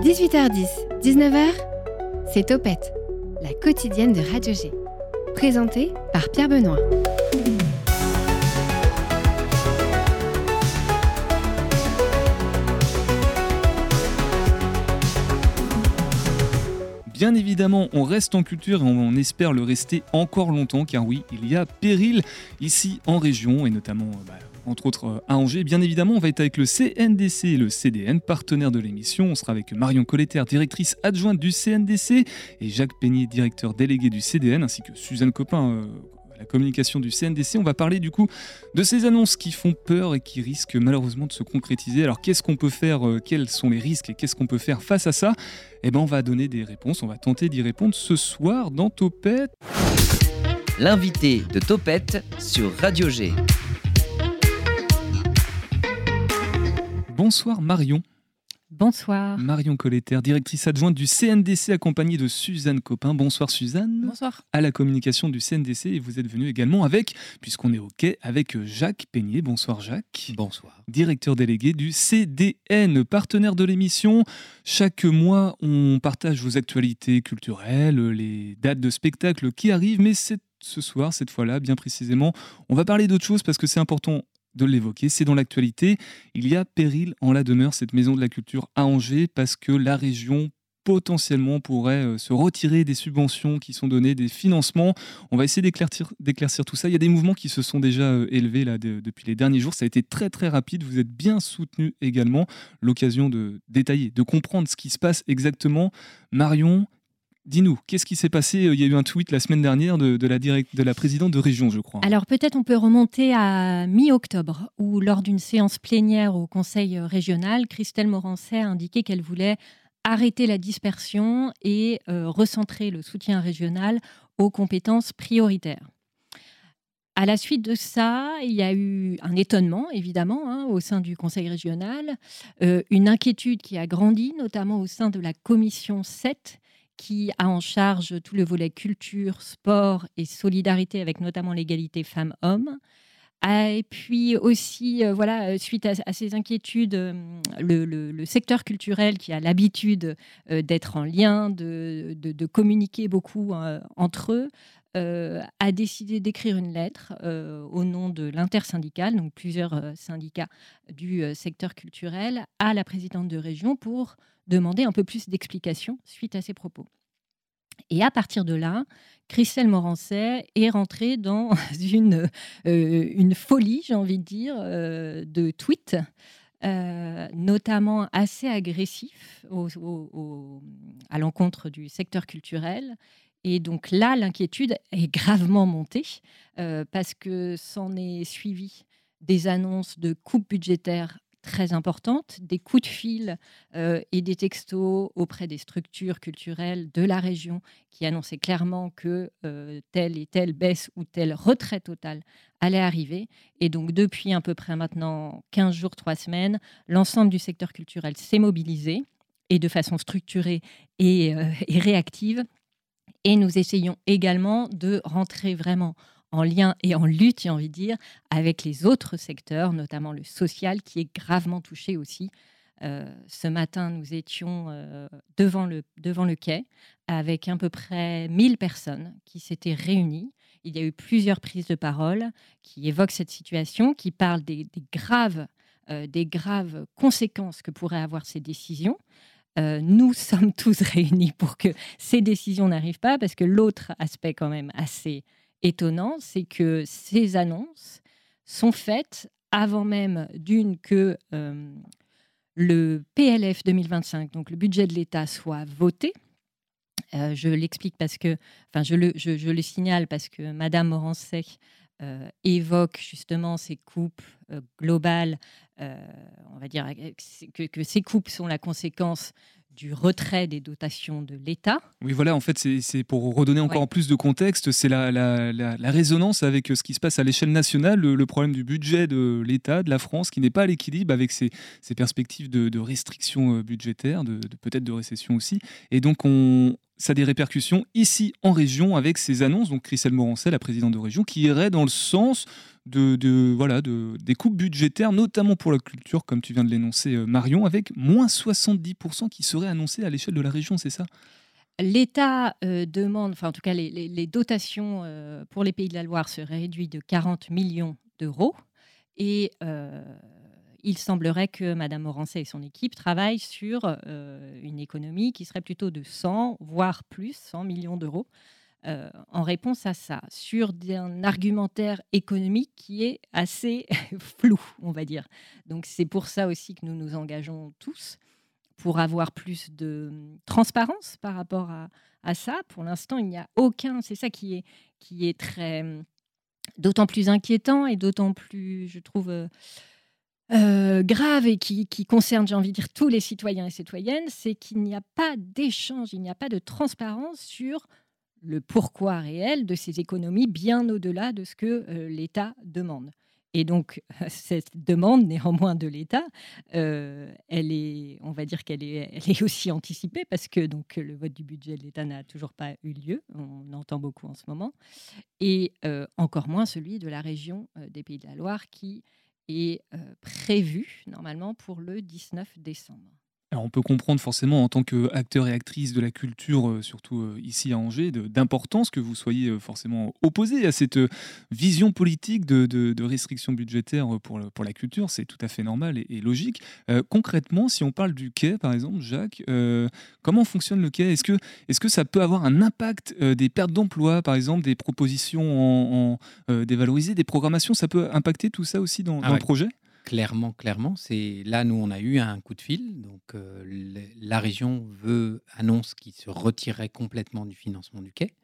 18h10, 19h, c'est Topette, la quotidienne de Radio G. Présentée par Pierre Benoît. Bien évidemment, on reste en culture et on espère le rester encore longtemps, car oui, il y a péril ici en région, et notamment, entre autres, à Angers. Bien évidemment, on va être avec le CNDC et le CDN, partenaires de l'émission. On sera avec Marion Colletter, directrice adjointe du CNDC, et Jacques Peigné, directeur délégué du CDN, ainsi que Suzanne Copin, la communication du CNDC. On va parler du coup de ces annonces qui font peur et qui risquent malheureusement de se concrétiser. Alors qu'est-ce qu'on peut faire, quels sont les risques et qu'est-ce qu'on peut faire face à ça ? Eh ben on va donner des réponses, on va tenter d'y répondre ce soir dans Topette. L'invité de Topette sur Radio G. Bonsoir Marion. Bonsoir. Marion Colletter, directrice adjointe du CNDC, accompagnée de Suzanne Copin. Bonsoir Suzanne. Bonsoir. À la communication du CNDC, et vous êtes venue également avec, puisqu'on est au quai, avec Jacques Peigné. Bonsoir Jacques. Bonsoir. Directeur délégué du CDN, partenaire de l'émission. Chaque mois, on partage vos actualités culturelles, les dates de spectacles qui arrivent, mais ce soir, cette fois-là, bien précisément, on va parler d'autre chose parce que c'est important de l'évoquer, c'est dans l'actualité. Il y a péril en la demeure, cette maison de la culture à Angers, parce que la région potentiellement pourrait se retirer des subventions qui sont données, des financements. On va essayer d'éclaircir tout ça. Il y a des mouvements qui se sont déjà élevés là, depuis les derniers jours. Ça a été très très rapide. Vous êtes bien soutenus également. L'occasion de détailler, de comprendre ce qui se passe exactement. Marion, dis-nous, qu'est-ce qui s'est passé ? Il y a eu un tweet la semaine dernière de la présidente de région, je crois. Alors peut-être on peut remonter à mi-octobre, où lors d'une séance plénière au Conseil régional, Christelle Morancet a indiqué qu'elle voulait arrêter la dispersion et recentrer le soutien régional aux compétences prioritaires. À la suite de ça, il y a eu un étonnement, évidemment, au sein du Conseil régional, une inquiétude qui a grandi, notamment au sein de la commission 7, qui a en charge tout le volet culture, sport et solidarité, avec notamment l'égalité femmes-hommes. Et puis aussi, suite à ces inquiétudes, le secteur culturel, qui a l'habitude d'être en lien, de communiquer beaucoup entre eux, a décidé d'écrire une lettre au nom de l'intersyndicale, donc plusieurs syndicats du secteur culturel, à la présidente de région pour demander un peu plus d'explications suite à ces propos. Et à partir de là, Christelle Morancet est rentrée dans une folie, j'ai envie de dire, de tweets, notamment assez agressifs à l'encontre du secteur culturel. Et donc là, l'inquiétude est gravement montée parce que s'en est suivi des annonces de coupes budgétaires très importantes, des coups de fil et des textos auprès des structures culturelles de la région qui annonçaient clairement que telle et telle baisse ou telle retrait totale allait arriver. Et donc depuis à peu près maintenant 15 jours, 3 semaines, l'ensemble du secteur culturel s'est mobilisé, et de façon structurée et réactive. Et nous essayons également de rentrer vraiment en lien et en lutte, j'ai envie de dire, avec les autres secteurs, notamment le social, qui est gravement touché aussi. Ce matin, nous étions devant le quai, avec à peu près 1000 personnes qui s'étaient réunies. Il y a eu plusieurs prises de parole qui évoquent cette situation, qui parlent des graves conséquences que pourraient avoir ces décisions. Nous sommes tous réunis pour que ces décisions n'arrivent pas, parce que l'autre aspect quand même assez étonnant, c'est que ces annonces sont faites avant même que le PLF 2025, donc le budget de l'État, soit voté. Je l'explique parce que, je le signale parce que Madame Morancet évoque justement ces coupes globales. On va dire que ces coupes sont la conséquence du retrait des dotations de l'État. Oui, voilà, en fait, c'est pour redonner encore plus de contexte, c'est la résonance avec ce qui se passe à l'échelle nationale, le problème du budget de l'État, de la France, qui n'est pas à l'équilibre avec ses perspectives de restrictions budgétaires, peut-être de récession aussi. Et donc, ça a des répercussions ici en région avec ces annonces. Donc Christelle Morancet, la présidente de région, qui irait dans le sens des coupes budgétaires, notamment pour la culture, comme tu viens de l'énoncer, Marion, avec moins 70% qui seraient annoncés à l'échelle de la région, c'est ça ? L'État demande, enfin en tout cas les dotations pour les Pays de la Loire seraient réduites de 40 millions d'euros. Et il semblerait que Mme Morancet et son équipe travaillent sur une économie qui serait plutôt de 100, voire plus, 100 millions d'euros, en réponse à ça, sur un argumentaire économique qui est assez flou, on va dire. Donc c'est pour ça aussi que nous nous engageons tous, pour avoir plus de transparence par rapport à ça. Pour l'instant, il n'y a aucun... C'est ça qui est très... d'autant plus inquiétant et d'autant plus, je trouve, grave et qui concerne, j'ai envie de dire, tous les citoyens et citoyennes, c'est qu'il n'y a pas d'échange, il n'y a pas de transparence sur le pourquoi réel de ces économies, bien au-delà de ce que l'État demande. Et donc, cette demande, néanmoins, de l'État, on va dire qu'elle est aussi anticipée parce que donc, le vote du budget de l'État n'a toujours pas eu lieu. On entend beaucoup en ce moment. Et encore moins celui de la région des Pays de la Loire qui est prévu, normalement, pour le 19 décembre. Alors on peut comprendre forcément en tant qu'acteur et actrice de la culture, surtout ici à Angers, d'importance que vous soyez forcément opposé à cette vision politique de restriction budgétaire pour la culture. C'est tout à fait normal et logique. Concrètement, si on parle du quai, par exemple, Jacques, comment fonctionne le quai ? Est-ce que ça peut avoir un impact des pertes d'emplois, par exemple, des propositions dévalorisées, des programmations ? Ça peut impacter tout ça aussi dans le projet ? Clairement. C'est là, nous, on a eu un coup de fil. Donc, la région annonce qu'il se retirerait complètement du financement du quai.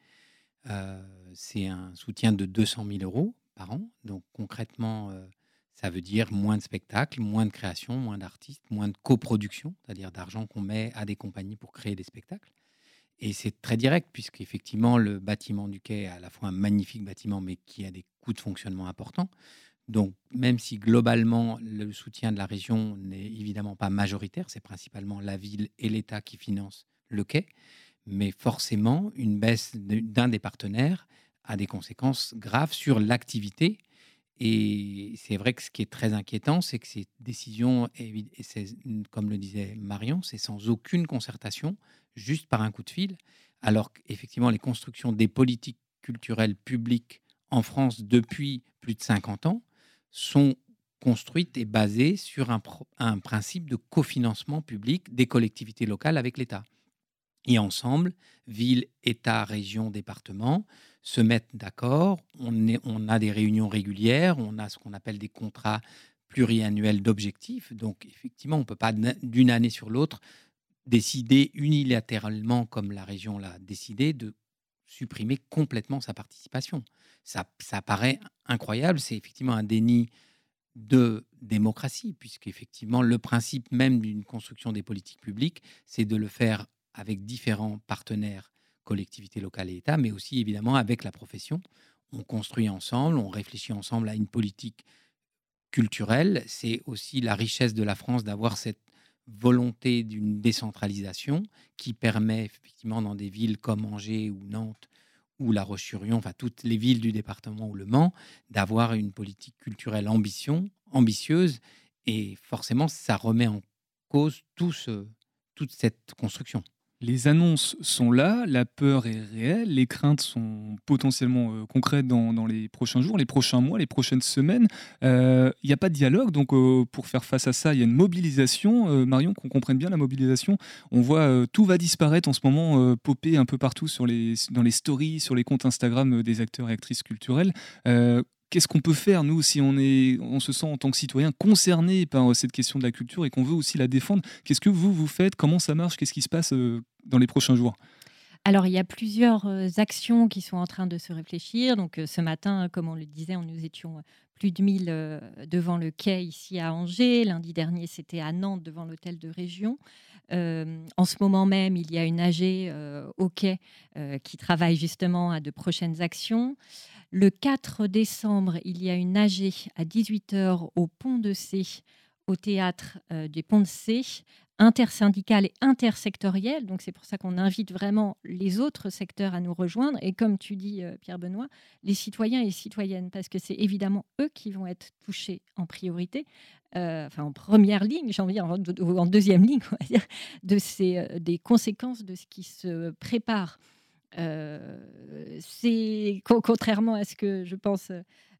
C'est un soutien de 200 000 euros par an. Donc, concrètement, ça veut dire moins de spectacles, moins de création, moins d'artistes, moins de coproduction, c'est-à-dire d'argent qu'on met à des compagnies pour créer des spectacles. Et c'est très direct, puisqu'effectivement, le bâtiment du quai est à la fois un magnifique bâtiment, mais qui a des coûts de fonctionnement importants. Donc, même si globalement, le soutien de la région n'est évidemment pas majoritaire, c'est principalement la ville et l'État qui financent le quai, mais forcément, une baisse d'un des partenaires a des conséquences graves sur l'activité. Et c'est vrai que ce qui est très inquiétant, c'est que ces décisions, et comme le disait Marion, c'est sans aucune concertation, juste par un coup de fil, alors qu'effectivement, les constructions des politiques culturelles publiques en France depuis plus de 50 ans sont construites et basées sur un principe de cofinancement public des collectivités locales avec l'État. Et ensemble, ville, État, région, département, se mettent d'accord. On a des réunions régulières, on a ce qu'on appelle des contrats pluriannuels d'objectifs. Donc, effectivement, on ne peut pas d'une année sur l'autre décider unilatéralement, comme la région l'a décidé, de supprimer complètement sa participation. Ça paraît incroyable, c'est effectivement un déni de démocratie, puisqu'effectivement, le principe même d'une construction des politiques publiques, c'est de le faire avec différents partenaires, collectivités locales et État, mais aussi évidemment avec la profession. On construit ensemble, on réfléchit ensemble à une politique culturelle. C'est aussi la richesse de la France d'avoir cette volonté d'une décentralisation qui permet effectivement dans des villes comme Angers ou Nantes ou La Roche-sur-Yon, enfin toutes les villes du département ou Le Mans, d'avoir une politique culturelle ambitieuse. Et forcément, ça remet en cause toute cette construction. Les annonces sont là, la peur est réelle, les craintes sont potentiellement concrètes dans les prochains jours, les prochains mois, les prochaines semaines. Il n'y a pas de dialogue, donc pour faire face à ça, il y a une mobilisation. Marion, qu'on comprenne bien la mobilisation, on voit tout va disparaître en ce moment, popper un peu partout dans les stories, sur les comptes Instagram des acteurs et actrices culturels. Qu'est-ce qu'on peut faire, nous, si on se sent en tant que citoyen concerné par cette question de la culture et qu'on veut aussi la défendre ? Qu'est-ce que vous faites ? Comment ça marche ? Qu'est-ce qui se passe dans les prochains jours ? Alors, il y a plusieurs actions qui sont en train de se réfléchir. Donc, ce matin, comme on le disait, nous étions plus de 1000 devant le quai ici à Angers. Lundi dernier, c'était à Nantes devant l'hôtel de région. En ce moment même, il y a une AG au quai qui travaille justement à de prochaines actions. Le 4 décembre, il y a une AG à 18h au Pont de C, au théâtre des Ponts de C, intersyndicale et intersectorielle. Donc c'est pour ça qu'on invite vraiment les autres secteurs à nous rejoindre. Et comme tu dis, Pierre-Benoît, les citoyens et citoyennes, parce que c'est évidemment eux qui vont être touchés en priorité, en première ligne, j'ai envie de dire, ou en deuxième ligne, on va dire, des conséquences de ce qui se prépare. C'est contrairement à ce que je pense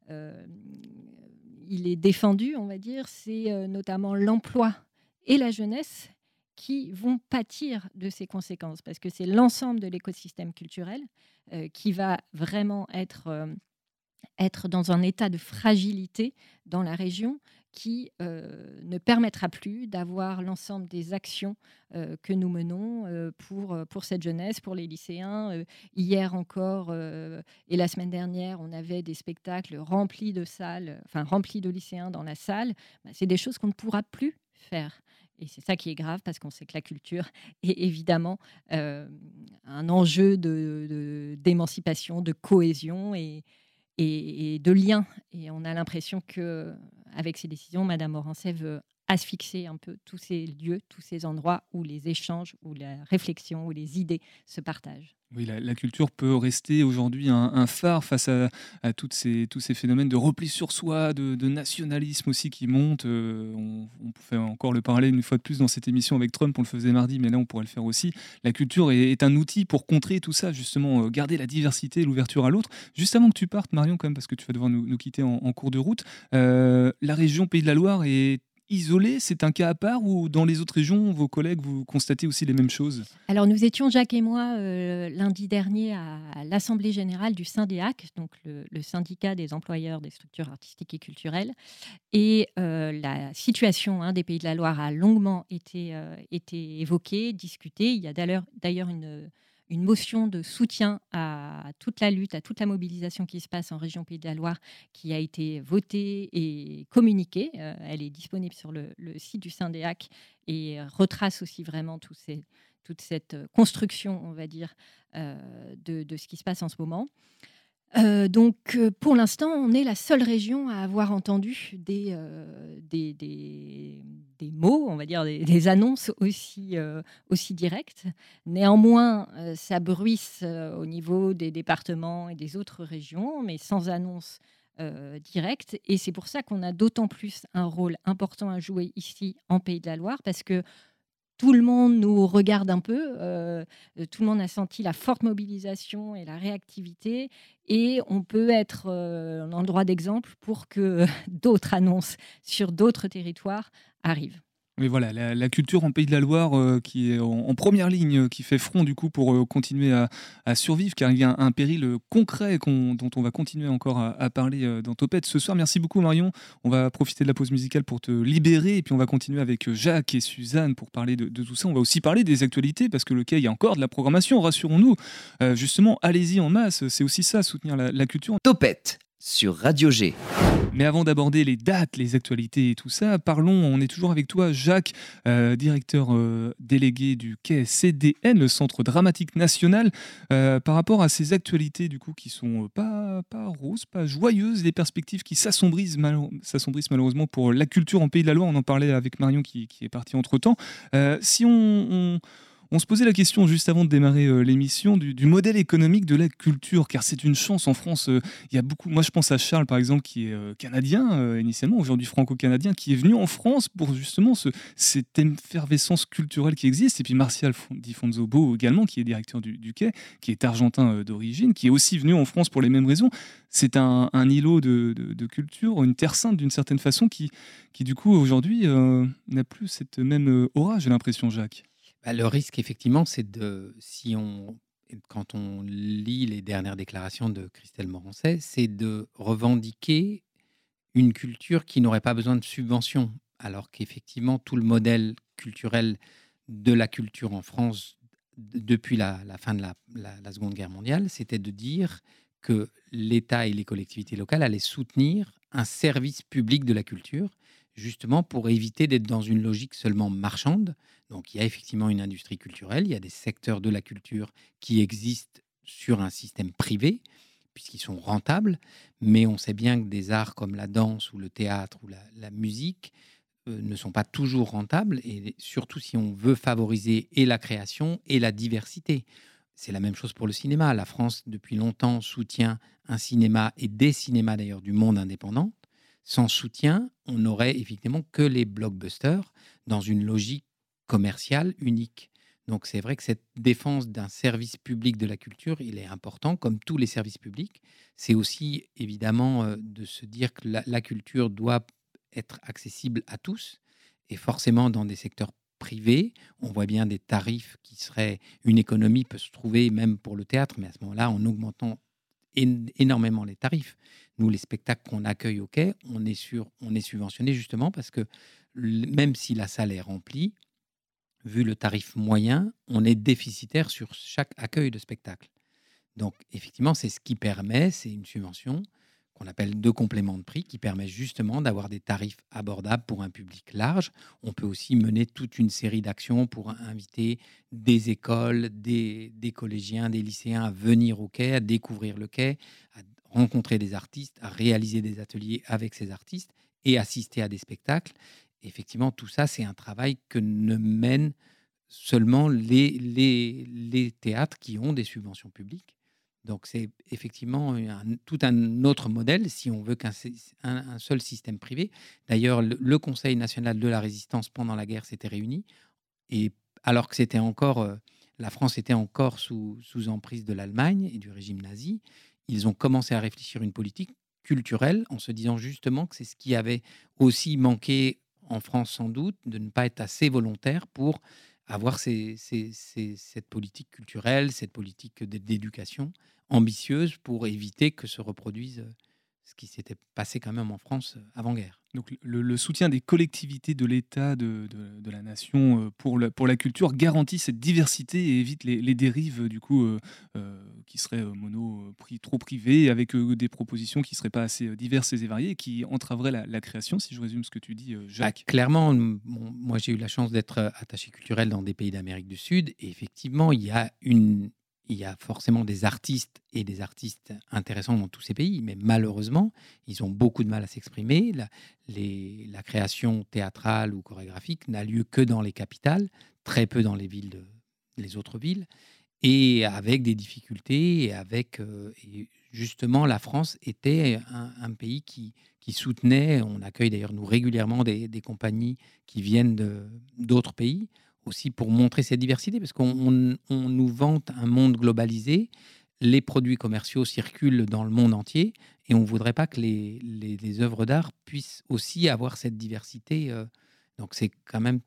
il est défendu, on va dire, c'est notamment l'emploi et la jeunesse qui vont pâtir de ces conséquences, parce que c'est l'ensemble de l'écosystème culturel qui va vraiment être dans un état de fragilité dans la région qui ne permettra plus d'avoir l'ensemble des actions que nous menons pour cette jeunesse, pour les lycéens. Hier encore et la semaine dernière, on avait des spectacles remplis de salles, remplis de lycéens dans la salle. C'est des choses qu'on ne pourra plus faire. Et c'est ça qui est grave, parce qu'on sait que la culture est évidemment un enjeu d'émancipation, de cohésion et de lien. Et on a l'impression qu'avec ces décisions, Madame Morancet veut asphyxier un peu tous ces lieux, tous ces endroits où les échanges, où la réflexion, où les idées se partagent. Oui, la culture peut rester aujourd'hui un phare face à tous ces phénomènes de repli sur soi, de nationalisme aussi qui montent. On fait encore le parallèle une fois de plus dans cette émission avec Trump, on le faisait mardi, mais là on pourrait le faire aussi. La culture est un outil pour contrer tout ça, justement, garder la diversité et l'ouverture à l'autre. Juste avant que tu partes, Marion, quand même, parce que tu vas devoir nous quitter en cours de route, la région Pays de la Loire est isolée, c'est un cas à part, ou dans les autres régions, vos collègues, vous constatez aussi les mêmes choses? Alors nous étions, Jacques et moi, lundi dernier à l'Assemblée générale du Syndéac, donc le syndicat des employeurs des structures artistiques et culturelles. Et la situation des Pays de la Loire a longuement été évoquée, discutée. Il y a d'ailleurs une motion de soutien à toute la lutte, à toute la mobilisation qui se passe en région Pays de la Loire, qui a été votée et communiquée. Elle est disponible sur le site du Syndéac et retrace aussi vraiment toute cette construction, on va dire, de ce qui se passe en ce moment. Donc, pour l'instant, on est la seule région à avoir entendu des mots, on va dire, des annonces aussi directes. Néanmoins, ça bruisse au niveau des départements et des autres régions, mais sans annonce directe. Et c'est pour ça qu'on a d'autant plus un rôle important à jouer ici en Pays de la Loire, parce que tout le monde nous regarde un peu, tout le monde a senti la forte mobilisation et la réactivité, et on peut être en droit d'exemple pour que d'autres annonces sur d'autres territoires arrivent. Mais voilà, la culture en Pays de la Loire qui est en première ligne, qui fait front du coup pour continuer à survivre, car il y a un péril concret dont on va continuer encore à parler dans Topette ce soir. Merci beaucoup Marion, on va profiter de la pause musicale pour te libérer, et puis on va continuer avec Jacques et Suzanne pour parler de tout ça. On va aussi parler des actualités, parce que le Quai, il y a encore de la programmation, rassurons-nous. Justement, allez-y en masse, c'est aussi ça, soutenir la culture. Topette sur Radio G. Mais avant d'aborder les dates, les actualités et tout ça, on est toujours avec toi, Jacques, directeur délégué du Quai CDN, le Centre Dramatique National. Par rapport à ces actualités du coup qui sont pas roses, pas joyeuses, les perspectives qui s'assombrissent malheureusement pour la culture en Pays de la Loire. On en parlait avec Marion qui est partie entre-temps. Si on se posait la question juste avant de démarrer l'émission du modèle économique de la culture, car c'est une chance en France. Il y a beaucoup. Moi, je pense à Charles, par exemple, qui est canadien initialement, aujourd'hui franco-canadien, qui est venu en France pour justement cette effervescence culturelle qui existe. Et puis Martial Di Fonzobo également, qui est directeur du Quai, qui est argentin d'origine, qui est aussi venu en France pour les mêmes raisons. C'est un îlot de culture, une terre sainte d'une certaine façon, qui du coup aujourd'hui n'a plus cette même aura, j'ai l'impression, Jacques. Le risque, effectivement, c'est quand on lit les dernières déclarations de Christelle Morancet, c'est de revendiquer une culture qui n'aurait pas besoin de subventions, alors qu'effectivement, tout le modèle culturel de la culture en France, depuis la fin de la Seconde Guerre mondiale, c'était de dire que l'État et les collectivités locales allaient soutenir un service public de la culture, justement pour éviter d'être dans une logique seulement marchande. Donc il y a effectivement une industrie culturelle, il y a des secteurs de la culture qui existent sur un système privé, puisqu'ils sont rentables, mais on sait bien que des arts comme la danse ou le théâtre ou la musique ne sont pas toujours rentables, et surtout si on veut favoriser et la création et la diversité. C'est la même chose pour le cinéma. La France, depuis longtemps, soutient un cinéma et des cinémas d'ailleurs du monde indépendant. Sans soutien, on n'aurait effectivement que les blockbusters dans une logique commerciale unique. Donc c'est vrai que cette défense d'un service public de la culture, il est important, comme tous les services publics. C'est aussi évidemment de se dire que la culture doit être accessible à tous, et forcément dans des secteurs privés, on voit bien des tarifs qui seraient... Une économie peut se trouver même pour le théâtre, mais à ce moment-là, en augmentant énormément les tarifs. Nous, les spectacles qu'on accueille au Quai, on est subventionné justement parce que même si la salle est remplie, vu le tarif moyen, on est déficitaire sur chaque accueil de spectacle. Donc, effectivement, c'est ce qui permet, c'est une subvention qu'on appelle de complément de prix, qui permet justement d'avoir des tarifs abordables pour un public large. On peut aussi mener toute une série d'actions pour inviter des écoles, des collégiens, des lycéens à venir au Quai, à découvrir le Quai, à rencontrer des artistes, à réaliser des ateliers avec ces artistes et assister à des spectacles. Effectivement, tout ça, c'est un travail que ne mènent seulement les théâtres qui ont des subventions publiques. Donc, c'est effectivement tout un autre modèle si on veut qu'un seul système privé. D'ailleurs, le Conseil national de la résistance pendant la guerre s'était réuni, et alors que c'était encore, la France était encore sous emprise de l'Allemagne et du régime nazi, ils ont commencé à réfléchir une politique culturelle en se disant justement que c'est ce qui avait aussi manqué en France sans doute, de ne pas être assez volontaire pour avoir cette politique culturelle, cette politique d'éducation ambitieuse pour éviter que se reproduise ce qui s'était passé quand même en France avant-guerre. Donc le soutien des collectivités, de l'État, de la nation pour la culture garantit cette diversité et évite les dérives du coup qui seraient trop privées, avec des propositions qui ne seraient pas assez diverses et variées et qui entraveraient la création, si je résume ce que tu dis, Jacques. Clairement, moi j'ai eu la chance d'être attaché culturel dans des pays d'Amérique du Sud, et effectivement il y a forcément des artistes et des artistes intéressants dans tous ces pays, mais malheureusement, ils ont beaucoup de mal à s'exprimer. La création théâtrale ou chorégraphique n'a lieu que dans les capitales, très peu dans les autres villes, et avec des difficultés, et justement, la France était un pays qui soutenait. On accueille d'ailleurs nous régulièrement des compagnies qui viennent d'autres pays, aussi pour montrer cette diversité, parce qu'on nous vante un monde globalisé, les produits commerciaux circulent dans le monde entier, et on ne voudrait pas que les œuvres d'art puissent aussi avoir cette diversité. Donc c'est quand même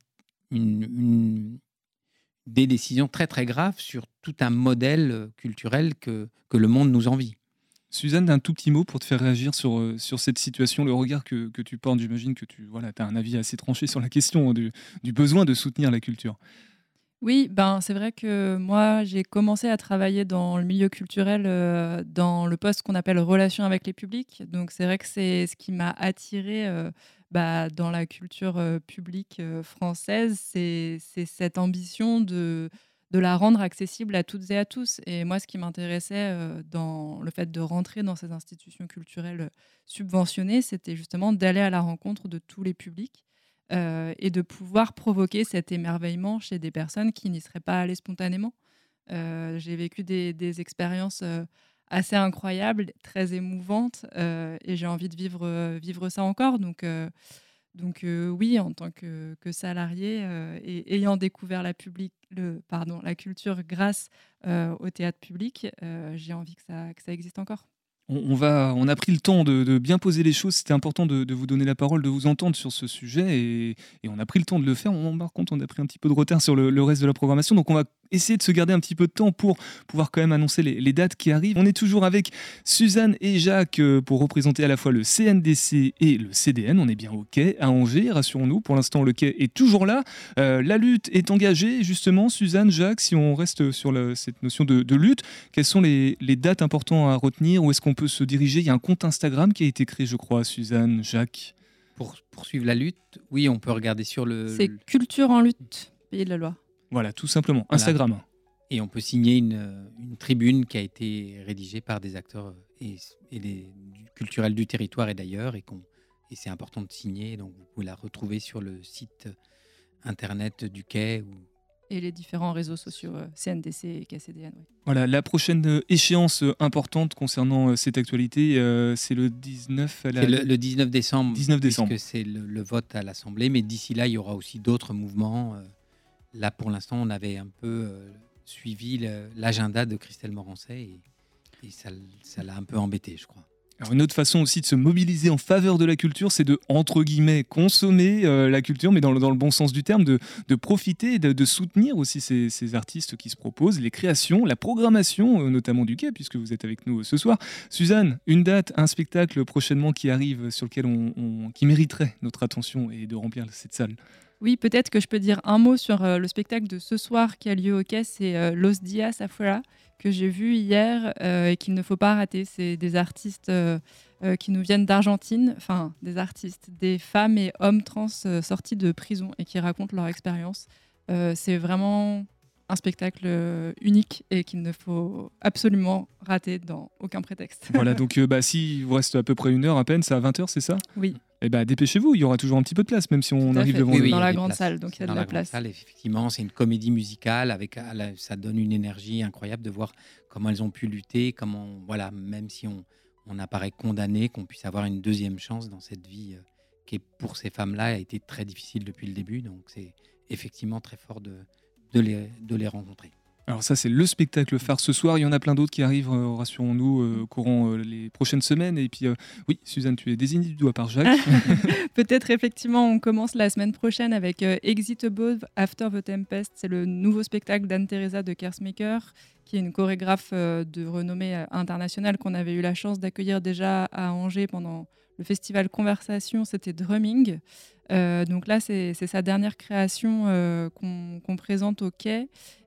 des décisions très très graves sur tout un modèle culturel que le monde nous envie. Suzanne, un tout petit mot pour te faire réagir sur cette situation, le regard que tu portes. J'imagine que tu as un avis assez tranché sur la question du besoin de soutenir la culture. Oui, c'est vrai que moi, j'ai commencé à travailler dans le milieu culturel, dans le poste qu'on appelle relations avec les publics. Donc, c'est vrai que c'est ce qui m'a attirée dans la culture publique française, c'est cette ambition de la rendre accessible à toutes et à tous. Et moi, ce qui m'intéressait dans le fait de rentrer dans ces institutions culturelles subventionnées, c'était justement d'aller à la rencontre de tous les publics. Et de pouvoir provoquer cet émerveillement chez des personnes qui n'y seraient pas allées spontanément. J'ai vécu des expériences assez incroyables, très émouvantes, et j'ai envie de vivre ça encore. Donc oui, en tant que salarié, et ayant découvert la culture grâce au théâtre public, j'ai envie que ça existe encore. On a pris le temps de bien poser les choses. C'était important de vous donner la parole, de vous entendre sur ce sujet, et on a pris le temps de le faire. Par contre, on a pris un petit peu de retard sur le reste de la programmation, donc on va essayer de se garder un petit peu de temps pour pouvoir quand même annoncer les dates qui arrivent. On est toujours avec Suzanne et Jacques pour représenter à la fois le CNDC et le CDN. On est bien au Quai à Angers, rassurons-nous. Pour l'instant, le Quai est toujours là. La lutte est engagée. Justement, Suzanne, Jacques, si on reste sur cette notion de lutte, quelles sont les dates importantes à retenir? Où est-ce qu'on peut se diriger? Il y a un compte Instagram qui a été créé, je crois, Suzanne, Jacques. Pour poursuivre la lutte, oui, on peut regarder sur C'est Culture en lutte, Pays de la Loire. Voilà, tout simplement. Instagram. Voilà. Et on peut signer une tribune qui a été rédigée par des acteurs et culturels du territoire et d'ailleurs, et et c'est important de signer. Donc vous pouvez la retrouver sur le site internet du quai. Et les différents réseaux sociaux CNDC et KCDN. Oui. Voilà, la prochaine échéance importante concernant cette actualité, c'est le 19... C'est le 19 décembre, 19 décembre. puisque c'est le vote à l'Assemblée. Mais d'ici là, il y aura aussi d'autres mouvements. Là, pour l'instant, on avait un peu suivi l'agenda de Christelle Morancet et ça l'a un peu embêté, je crois. Alors une autre façon aussi de se mobiliser en faveur de la culture, c'est de, entre guillemets, consommer la culture, mais dans le bon sens du terme, de profiter, de soutenir aussi ces artistes qui se proposent, les créations, la programmation, notamment du quai, puisque vous êtes avec nous ce soir. Suzanne, une date, un spectacle prochainement qui arrive, sur lequel qui mériterait notre attention et de remplir cette salle. Oui, peut-être que je peux dire un mot sur le spectacle de ce soir qui a lieu au quai, c'est Los Dias Afuera, que j'ai vu hier et qu'il ne faut pas rater. C'est des artistes qui nous viennent d'Argentine, enfin des artistes, des femmes et hommes trans sortis de prison et qui racontent leur expérience. C'est vraiment un spectacle unique et qu'il ne faut absolument rater dans aucun prétexte. Voilà, donc s'il vous reste à peu près 1 heure à peine, c'est à 20h, c'est ça ? Oui. Eh ben, dépêchez-vous, il y aura toujours un petit peu de place, même si on arrive devant Oui, dans la il y a grande des salle, places. donc il y a Dans de la la place. grande salle, effectivement, c'est une comédie musicale ça donne une énergie incroyable de voir comment elles ont pu lutter, voilà, même si on apparaît condamné, qu'on puisse avoir une deuxième chance dans cette vie qui est pour ces femmes-là a été très difficile depuis le début. Donc c'est effectivement très fort de les rencontrer. Alors ça, c'est le spectacle phare ce soir. Il y en a plein d'autres qui arrivent, rassurons-nous, au courant les prochaines semaines. Et puis, oui, Suzanne, tu es désignée du doigt par Jacques. Peut-être effectivement, on commence la semaine prochaine avec Exit Above After the Tempest. C'est le nouveau spectacle d'Anne-Theresa de Kersmaker, qui est une chorégraphe de renommée internationale qu'on avait eu la chance d'accueillir déjà à Angers pendant le festival Conversation. C'était Drumming. Donc là, c'est sa dernière création qu'on présente au quai.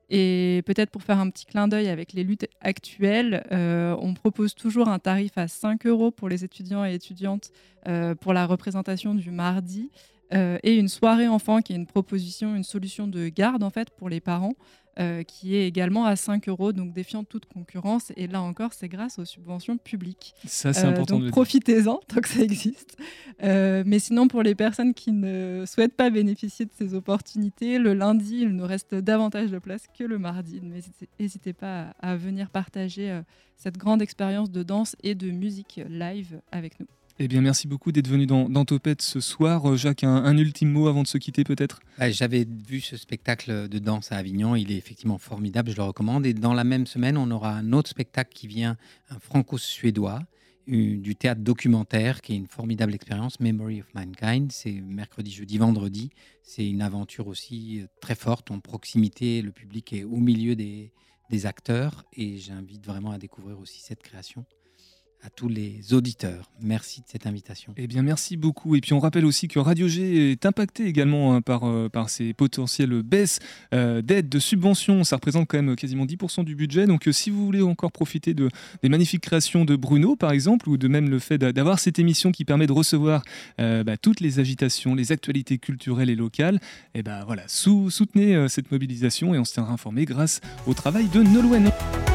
Et peut-être pour faire un petit clin d'œil avec les luttes actuelles, on propose toujours un tarif à 5 € pour les étudiants et étudiantes pour la représentation du mardi et une soirée enfant qui est une proposition, une solution de garde en fait pour les parents qui est également à 5 €, donc défiant toute concurrence. Et là encore, c'est grâce aux subventions publiques. Ça, c'est important donc de le dire. profitez-en tant que ça existe. Mais sinon, pour les personnes qui ne souhaitent pas bénéficier de ces opportunités, le lundi, il nous reste davantage de place que le mardi. N'hésitez pas à venir partager cette grande expérience de danse et de musique live avec nous. Eh bien, merci beaucoup d'être venu dans Topette ce soir. Jacques, un ultime mot avant de se quitter peut-être ? J'avais vu ce spectacle de danse à Avignon, il est effectivement formidable, je le recommande. Et dans la même semaine, on aura un autre spectacle qui vient, un franco-suédois, du théâtre documentaire, qui est une formidable expérience, Memory of Mankind. C'est mercredi, jeudi, vendredi. C'est une aventure aussi très forte, en proximité, le public est au milieu des acteurs. Et j'invite vraiment à découvrir aussi cette création. À tous les auditeurs. Merci de cette invitation. Eh bien, merci beaucoup. Et puis, on rappelle aussi que Radio G est impacté également par ces potentielles baisses d'aides, de subventions. Ça représente quand même quasiment 10% du budget. Donc, si vous voulez encore profiter des magnifiques créations de Bruno, par exemple, ou de même le fait d'avoir cette émission qui permet de recevoir toutes les agitations, les actualités culturelles et locales, eh ben, voilà, soutenez cette mobilisation et on se tiendra informé grâce au travail de Nolwenn.